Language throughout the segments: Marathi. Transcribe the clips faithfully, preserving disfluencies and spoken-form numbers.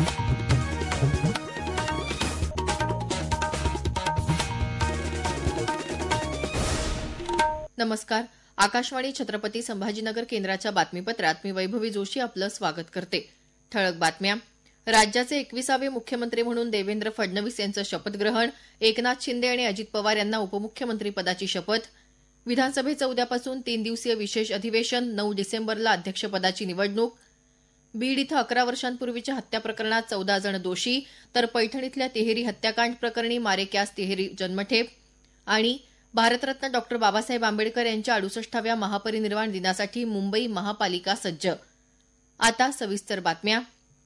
नमस्कार. आकाशवाणी छत्रपती संभाजीनगर केंद्राच्या बातमीपत्रात मी वैभवी जोशी आपलं स्वागत करते. ठळक बातम्या. राज्याचे एकविसावे मुख्यमंत्री म्हणून देवेंद्र फडणवीस यांचं शपथग्रहण, एकनाथ शिंदे आणि अजित पवार यांना उपमुख्यमंत्रीपदाची शपथ. विधानसभेचं उद्यापासून तीन दिवसीय विशेष अधिवेशन, नऊ डिसेंबरला अध्यक्षपदाची निवडणूक. बीड इथं अकरा वर्षांपूर्वीच्या हत्या प्रकरणात चौदा जण दोषी, तर पैठण इथल्या तिहेरी हत्याकांड प्रकरणी मारेक्यास तिहेरी जन्मठेप. आणि भारतरत्न डॉ बाबासाहेब आंबेडकर यांच्या अडुसष्टाव्या महापरिनिर्वाण दिनासाठी मुंबई महापालिका सज्ज. आता सविस्तर बातम्या.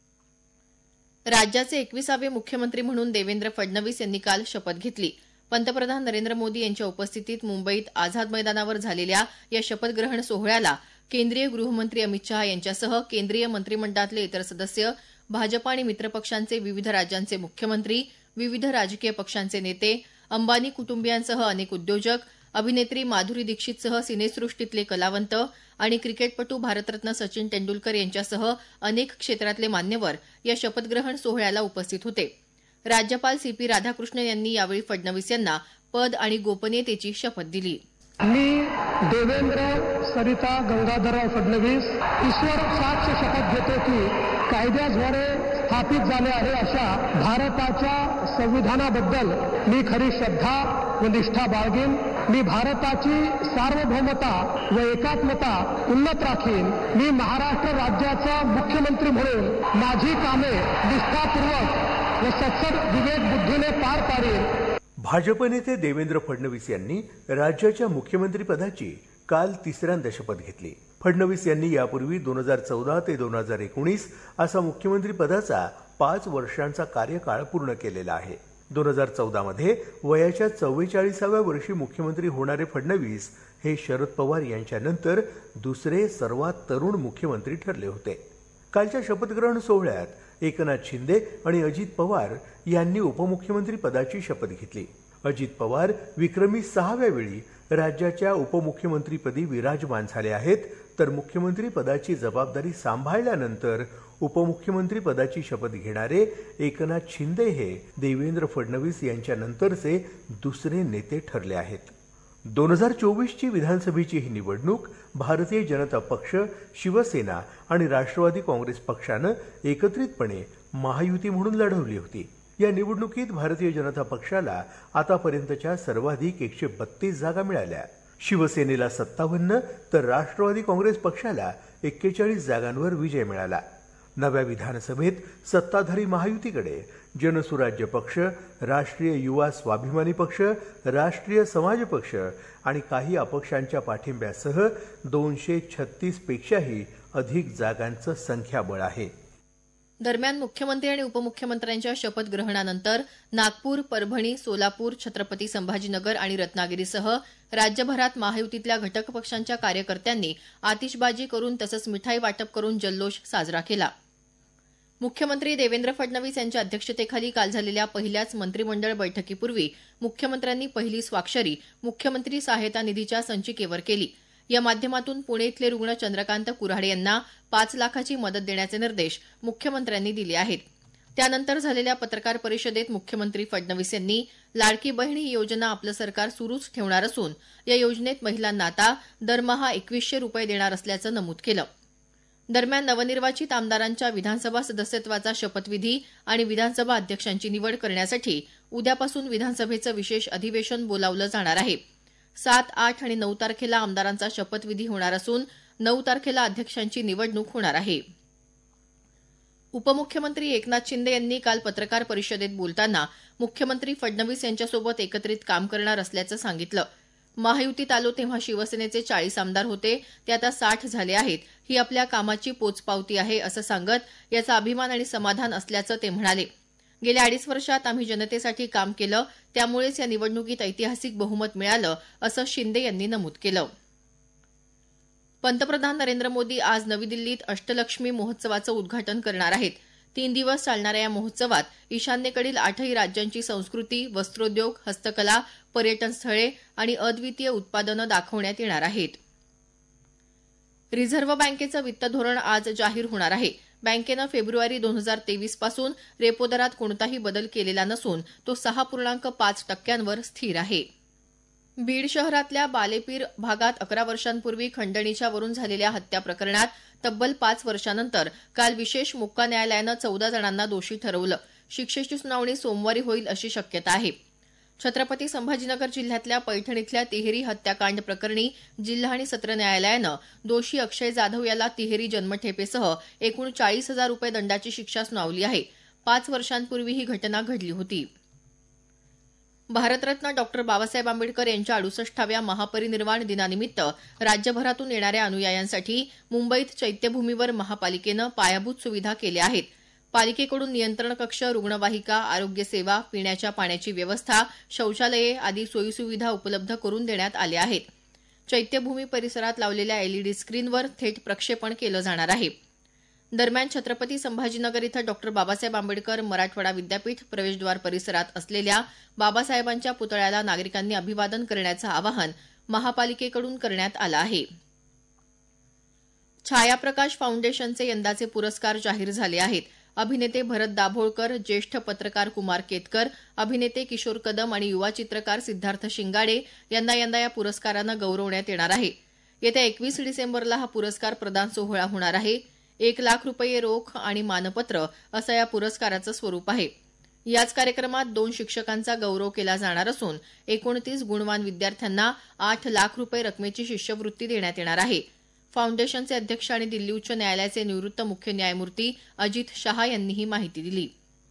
राज्याचे एकविसावे मुख्यमंत्री म्हणून देवेंद्र फडणवीस यांनी काल शपथ घेतली. पंतप्रधान नरेंद्र मोदी यांच्या उपस्थितीत मुंबईत आझाद मैदानावर झालेल्या या शपथग्रहण सोहळ्याला केंद्रीय गृहमंत्री अमित शहा यांच्यासह केंद्रीय मंत्रिमंडळातले इतर सदस्य, भाजप आणि मित्रपक्षांचे विविध राज्यांचे मुख्यमंत्री, विविध राजकीय पक्षांचे नेते, अंबानी कुटुंबियांसह अनेक उद्योजक, अभिनेत्री माधुरी दीक्षितसह सिनेसृष्टीतले कलावंत आणि क्रिकेटपटू भारतरत्न सचिन तेंडुलकर यांच्यासह अनेक क्षेत्रातले मान्यवर या शपथग्रहण सोहळ्याला उपस्थित होते. राज्यपाल सी पी राधाकृष्णन यांनी यावेळी फडणवीस यांना पद आणि गोपनीयतेची शपथ दिली. मी देवेंद्र सरिता गंगाधरराव फडणवीस ईश्वर साक्ष शपथ घेतो की कायद्याद्वारे स्थापित झाले आहे अशा भारताच्या संविधानाबद्दल मी खरी श्रद्धा व निष्ठा बाळगेन. मी भारताची सार्वभौमता व एकात्मता उन्नत राखीन. मी महाराष्ट्र राज्याचा मुख्यमंत्री म्हणून माझी कामे निष्ठापूर्वक व सत्सद विवेक बुद्धीने पार पाडेन. भाजप नेते देवेंद्र फडणवीस यांनी राज्याच्या मुख्यमंत्रीपदाची काल तिसऱ्यांदा शपथ घेतली. फडणवीस यांनी यापूर्वी दोन हजार चौदा ते दोन हजार एकोणीस असा मुख्यमंत्रीपदाचा पाच वर्षांचा कार्यकाळ पूर्ण केलेला आहे. दोन हजार चौदा मध्ये वयाच्या चव्वेचाळीसाव्या वर्षी मुख्यमंत्री होणारे फडणवीस हे शरद पवार यांच्यानंतर दुसरे सर्वात तरुण मुख्यमंत्री ठरले होते. कालच्या शपथग्रहण सोहळ्यात एकनाथ शिंदे आणि अजित पवार यांनी उपमुख्यमंत्री पदाची शपथ घेतली. अजित पवार विक्रमी सहाव्या वेळी राज्याच्या उपमुख्यमंत्रीपदी विराजमान झाले आहेत, तर मुख्यमंत्री पदाची जबाबदारी सांभाळल्यानंतर उपमुख्यमंत्री पदाची शपथ घेणारे एकनाथ शिंदे हे देवेंद्र फडणवीस यांच्यानंतरचे दुसरे नेते ठरले आहेत. दोन हजार चोवीसची विधानसभेची ही निवडणूक भारतीय जनता पक्ष, शिवसेना आणि राष्ट्रवादी काँग्रेस पक्षानं एकत्रितपणे महायुती म्हणून लढवली होती. या निवडणुकीत भारतीय जनता पक्षाला आतापर्यंतच्या सर्वाधिक एकशे बत्तीस जागा मिळाल्या. शिवसेनेला सत्तावन्न तर राष्ट्रवादी काँग्रेस पक्षाला एक्केचाळीस जागांवर विजय मिळाला. नव्या विधानसभेत सत्ताधारी महायुतीकडे जनसुराज्य पक्ष, राष्ट्रीय युवा स्वाभिमानी पक्ष, राष्ट्रीय समाज पक्ष आणि काही अपक्षांच्या पाठिंब्यासह दोनशे छत्तीस पेक्षाही अधिक जागांचं संख्याबळ आहे. दरम्यान मुख्यमंत्री आणि उपमुख्यमंत्र्यांच्या शपथग्रहणानंतर नागपूर, परभणी, सोलापूर, छत्रपती संभाजीनगर आणि रत्नागिरीसह राज्यभरात महायुतीतल्या घटक पक्षांच्या कार्यकर्त्यांनी आतिषबाजी करून तसंच मिठाई वाटप करून जल्लोष साजरा केला. मुख्यमंत्री देवेंद्र फडणवीस यांच्या अध्यक्षतेखाली काल झालेल्या पहिल्याच मंत्रिमंडळ बैठकीपूर्वी मुख्यमंत्र्यांनी पहिली स्वाक्षरी मुख्यमंत्री सहायता निधीच्या संचिकेवर केली. या माध्यमातून पुणे इथले रुग्ण चंद्रकांत कुऱ्हाडे यांना पाच लाखाची मदत देण्याचे निर्देश मुख्यमंत्र्यांनी दिले आहेत. त्यानंतर झालेल्या पत्रकार परिषदेत मुख्यमंत्री फडणवीस यांनी लाडकी बहीण ही योजना आपलं सरकार सुरूच ठेवणार असून या योजनेत महिलांना आता दरमहा एकवीसशे रुपये देणार असल्याचं नमूद केलं. दरम्यान नवनिर्वाचित आमदारांच्या विधानसभा सदस्यत्वाचा शपथविधी आणि विधानसभा अध्यक्षांची निवड करण्यासाठी उद्यापासून विधानसभेचं विशेष अधिवेशन बोलावलं जाणार आहे. सात, आठ आणि नऊ तारखेला आमदारांचा शपथविधी होणार असून नऊ तारखेला अध्यक्षांची निवडणूक होणार आहे. उपमुख्यमंत्री एकनाथ शिंदे यांनी काल पत्रकार परिषदेत बोलताना मुख्यमंत्री फडणवीस यांच्यासोबत एकत्रित काम करणार असल्याचं सांगितलं. महायुतीत आलो तेव्हा शिवसेनेचे चाळीस आमदार होते, ते आता साठ झाले आहेत. ही आपल्या कामाची पोचपावती आहे असं सांगत याचा अभिमान आणि समाधान असल्याचं ते म्हणाले. गेल्या अडीच वर्षात आम्ही जनतेसाठी काम केलं, त्यामुळेच या निवडणुकीत ऐतिहासिक बहुमत मिळालं असं शिंदे यांनी नमूद केलं. पंतप्रधान नरेंद्र मोदी आज नवी दिल्लीत अष्टलक्ष्मी महोत्सवाचं उद्घाटन करणार आहेत. तीन दिवस चालणाऱ्या या महोत्सवात ईशान्येकडील आठही राज्यांची संस्कृती, वस्त्रोद्योग, हस्तकला, पर्यटन स्थळे आणि अद्वितीय उत्पादनं दाखवण्यात येणार आहेत. रिझर्व्ह बँकेचं वित्त धोरण आज जाहीर होणार आहे. बँकेनं फेब्रुवारी दोन हजार तेवीस पासून रेपो दरात कोणताही बदल केलेला नसून तो सहा पूर्णांक पाच टक्क्यांवर स्थिर आहे. बीड शहरातल्या बालेपीर भागात अकरा वर्षांपूर्वी खंडणीच्या वरून झालेल्या हत्या प्रकरणात तब्बल पाच वर्षांनंतर काल विशेष मोक्का न्यायालयानं चौदा जणांना दोषी ठरवलं. शिक्षेची सुनावणी सोमवारी होईल अशी शक्यता आहे. छत्रपती संभाजीनगर जिल्ह्यातल्या पैठण इथल्या तिहेरी हत्याकांड प्रकरणी जिल्हा आणि सत्र न्यायालयानं दोषी अक्षय जाधव याला तिहेरी जन्मठेपेसह एकूण चाळीस हजार रुपये दंडाची शिक्षा सुनावली आहे. पाच वर्षांपूर्वी ही घटना घडली होती. भारतरत्न डॉक्टर बाबासाहेब आंबेडकर यांच्या अडुसष्टाव्या महापरिनिर्वाण दिनानिमित्त राज्यभरातून येणाऱ्या अनुयायांसाठी मुंबईत चैत्यभूमीवर महापालिकेनं पायाभूत सुविधा केल्या आहेत. पालिकेकडून नियंत्रण कक्ष, रुग्णवाहिका, आरोग्य सेवा, पिण्याच्या पाण्याची व्यवस्था, शौचालये आदी सोयीसुविधा उपलब्ध करून देण्यात आल्या आहेत. चैत्यभूमी परिसरात लावलेल्या एलईडी स्क्रीनवर थेट प्रक्षेपण केलं जाणार आहे. दरम्यान छत्रपती संभाजीनगर इथं डॉक्टर बाबासाहेब आंबेडकर मराठवाडा विद्यापीठ प्रवेशद्वार परिसरात असलेल्या बाबासाहेबांच्या पुतळ्याला नागरिकांनी अभिवादन करण्याचं आवाहन महापालिकेकडून करण्यात आलं आहे. छायाप्रकाश फाउंडेशनचे यंदाचे पुरस्कार जाहीर झाले आहेत. अभिनेते भरत दाभोळकर, ज्येष्ठ पत्रकार कुमार केतकर, अभिनेते किशोर कदम आणि युवा चित्रकार सिद्धार्थ शिंगाडे यांना यंदा या पुरस्कारानं गौरवण्यात येणार आहे. येत्या एकवीस डिसेंबरला हा पुरस्कार प्रदान सोहळा होणार आहे. एक लाख रुपये रोख आणि मानपत्र असं या पुरस्काराचं स्वरूप आहे. याच कार्यक्रमात दोन शिक्षकांचा गौरव केला जाणार असून एकोणतीस गुणवान विद्यार्थ्यांना आठ लाख रुपये रकमेची शिष्यवृत्ती देण्यात येणार आहे. फाउंडेशनचे अध्यक्ष आणि दिल्ली उच्च न्यायालयाचे निवृत्त मुख्य न्यायमूर्ती अजित शहा यांनी ही माहिती दिली.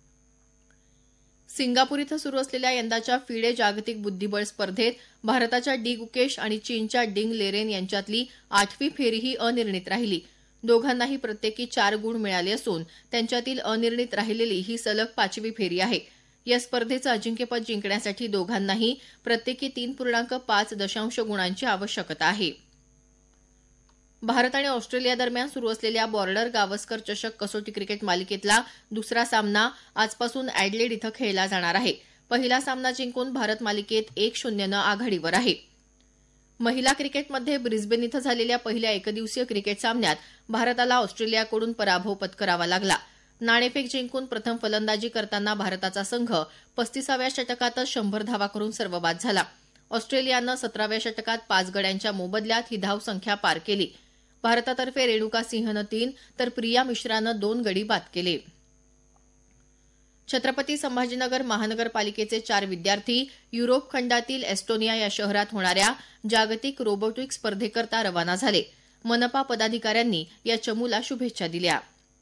सिंगापूर इथं सुरू असलेल्या यंदाच्या फिडे जागतिक बुद्धिबळ स्पर्धेत भारताच्या डी गुकेश आणि चीनच्या डिंग लेरेन यांच्यातली आठवी फेरीही अनिर्णित राहिली. दोघांनाही प्रत्येकी चार गुण मिळाले असून त्यांच्यातील अनिर्णित राहिलेली ही सलग पाचवी फेरी आहे. या स्पर्धेचं अजिंक्यपद जिंकण्यासाठी दोघांनाही प्रत्येकी तीन पूर्णांक पाच दशांश गुणांची आवश्यकता आहे. भारत आणि ऑस्ट्रेलिया दरम्यान सुरू असलेल्या बॉर्डर गावस्कर चषक कसोटी क्रिकेट मालिकेतला दुसरा सामना आजपासून अॅडलेड इथं खेळला जाणार आहे. पहिला सामना जिंकून भारत मालिकेत एक शून्यनं आघाडीवर आहे. महिला क्रिकेटमध्ये ब्रिस्बेन इथं झालेल्या पहिल्या एकदिवसीय क्रिकेट सामन्यात भारताला ऑस्ट्रेलियाकडून पराभव पत्करावा लागला. नाणेफेक जिंकून प्रथम फलंदाजी करताना भारताचा संघ पस्तीसाव्या षटकातच शंभर धावा करून सर्वबाद झाला. ऑस्ट्रेलियानं सतराव्या षटकात पाच गड्यांच्या मोबदल्यात ही धावसंख्या पार केली. भारतातर्फे रेणुका सिंहनं तीन तर प्रिया मिश्रानं दोन गडी बाद केले. छत्रपती संभाजीनगर महानगरपालिकेचे चार विद्यार्थी युरोप खंडातील एस्टोनिया या शहरात होणाऱ्या जागतिक रोबोटिक्स स्पर्धेकरता रवाना झाले. मनपा पदाधिकाऱ्यांनी या चमूला शुभेच्छा दिल्या.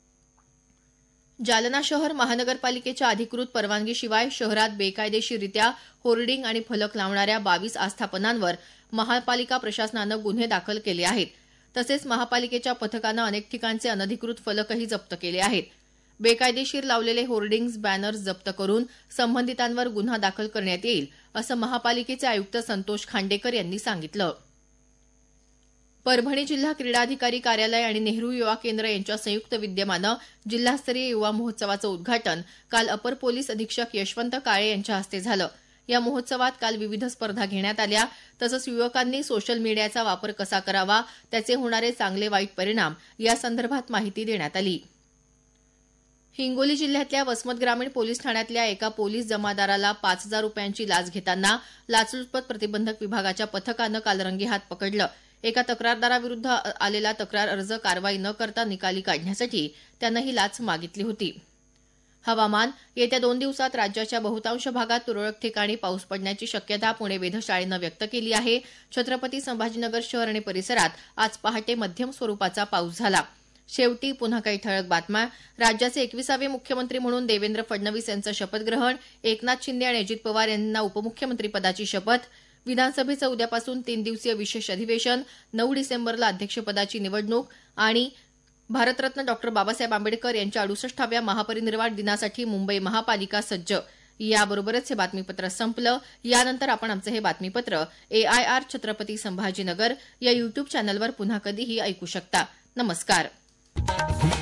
जालना शहर महानगरपालिकेच्या अधिकृत परवानगीशिवाय शहरात बेकायदेशीररित्या होर्डिंग आणि फलक लावणाऱ्या बावीस आस्थापनांवर महापालिका प्रशासनानं गुन्हे दाखल केले आहेत. तसेच महापालिकेच्या पथकानं अनेक ठिकाणचे अनधिकृत फलकही जप्त केले आहेत. बेकायदेशीर लावलेले होर्डिंग्ज, बॅनर्स जप्त करून संबंधितांवर गुन्हा दाखल करण्यात येईल असं महापालिकेचे आयुक्त संतोष खांडेकर यांनी सांगितलं. परभणी जिल्हा क्रीडाधिकारी कार्यालय आणि नेहरू युवा केंद्र यांच्या संयुक्त विद्यमानं जिल्हास्तरीय युवा महोत्सवाचं उद्घाटन काल अपर पोलीस अधीक्षक यशवंत काळे यांच्या हस्ते झालं. या महोत्सवात काल विविध स्पर्धा घेण्यात आल्या. तसंच युवकांनी सोशल मीडियाचा वापर कसा करावा, त्याचे होणारे चांगले वाईट परिणाम यासंदर्भात माहिती देण्यात आली. हिंगोली जिल्ह्यातल्या वसमत ग्रामीण पोलीस ठाण्यातल्या एका पोलीस जमादाराला पाच हजार रुपयांची लाच घेताना लाचलुचपत प्रतिबंधक विभागाच्या पथकानं काल रंगेहात पकडलं. एका तक्रारदाराविरुद्ध आलेला तक्रार अर्ज कारवाई न करता निकाली काढण्यासाठी त्यानं ही लाच मागितली होती. हवामान. येत्या दोन दिवसात राज्याच्या बहुतांश भागात तुरळक ठिकाणी पाऊस पडण्याची शक्यता पुणे वेधशाळेनं व्यक्त केली आहे. छत्रपती संभाजीनगर शहर आणि परिसरात आज पहाटे मध्यम स्वरूपाचा पाऊस झाला. शेवटी पुन्हा काही ठळक बातम्या. राज्याचे एकविसावे मुख्यमंत्री म्हणून देवेंद्र फडणवीस यांचं शपथग्रहण. एकनाथ शिंदे आणि अजित पवार यांना उपमुख्यमंत्रीपदाची शपथ. विधानसभेचं उद्यापासून तीन दिवसीय विशेष अधिवेशन. नऊ डिसेंबरला अध्यक्षपदाची निवडणूक. आणि भारतरत्न डॉक्टर बाबासाहेब आंबेडकर यांच्या अडुसष्टाव्या महापरिनिर्वाण दिनासाठी मुंबई महापालिका सज्ज. याबरोबरच हे बातमीपत्र संपलं. यानंतर आपण आमचं हे बातमीपत्र एआयआर छत्रपती संभाजीनगर या युट्यूब चॅनलवर पुन्हा कधीही ऐकू शकता. नमस्कार.